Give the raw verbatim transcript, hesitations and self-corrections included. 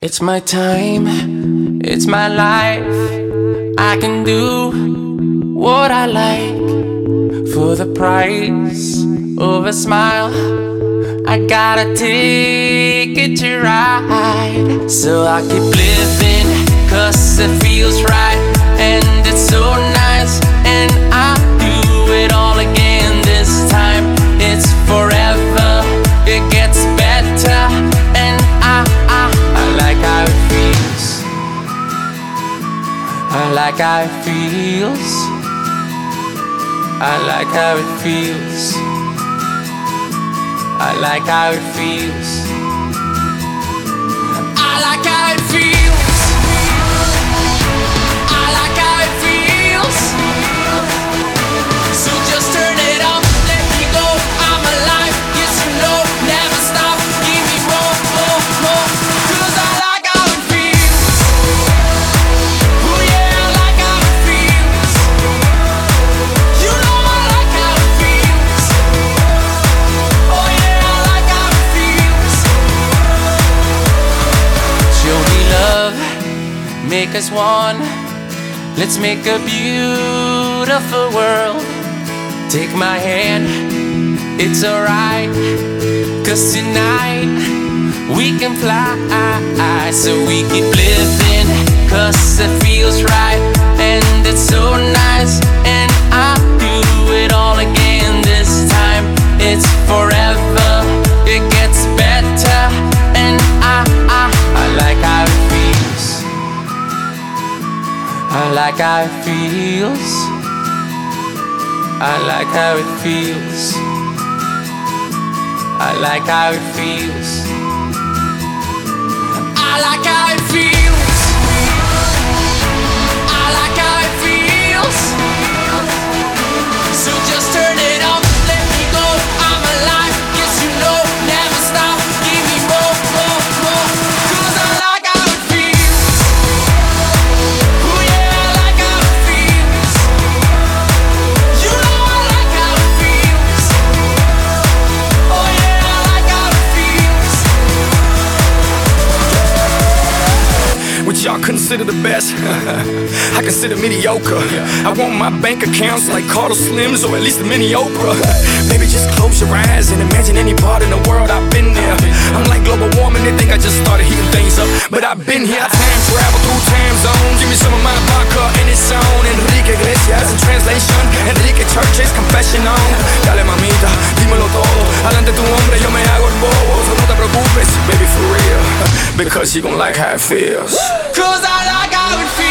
It's my time, it's my life. I can do what I like for the price of a smile. I got a ticket to ride, so I keep living, cause it feels right. And it's so nice, and I do it all again this time. It's forever, it gets better, and I, I, I like how it feels. I like how it feels. I like how it feels. I like how it feels. I like how it feels. I like how it feels. So just turn it up, let me go. I'm alive, yes you know, never stop. Give me more, more, more. Cause I like how it feels. Oh yeah, I like how it feels. You know I like how it feels. Oh yeah, I like how it feels. Show me love, make us one. Let's make a beautiful world. Take my hand, it's alright, cause tonight we can fly. So we keep living, cause it feels right. And it's so nice, and I do it all again this time. It's forever, it gets better, and I, I, I like how it feels. I like how it feels. I like how it feels. I like how it feels. I like how it feels. I like how it feels. So just turn it up, let me go. I'm alive, yes you know, never stop. Give me more, more, more. Cause I like how it feels. Oh yeah, I like how it feels. You know I like how it feels. Oh yeah, I like how it feels. What y'all consider the best? I consider mediocre. I want my bank accounts like Carlos Slims, or at least a mini Oprah. Maybe just close your eyes and imagine any part in the world I've been there. I'm like global warming, they think I just started heating things up, but I've been here. I time travel through time zones. Give me some of my vodka and it's on. Enrique Iglesias in translation, Enrique Church's confession on. Dale mamita, dímelo todo. Adelante tu hombre, yo me hago el bobo. So no te preocupes, baby, for real, because you gon' like how it feels. Cause I like how it feels.